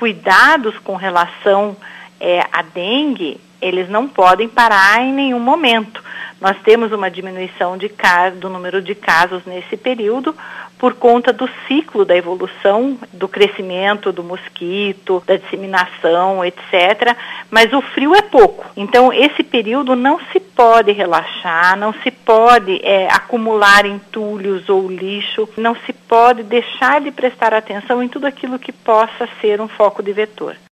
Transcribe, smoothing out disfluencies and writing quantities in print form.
cuidados com relação à dengue, eles não podem parar em nenhum momento. Nós temos uma diminuição do número de casos nesse período por conta do ciclo da evolução, do crescimento do mosquito, da disseminação, etc. Mas o frio é pouco. Então, esse período não se pode relaxar, não se pode acumular entulhos ou lixo, não se pode deixar de prestar atenção em tudo aquilo que possa ser um foco de vetor.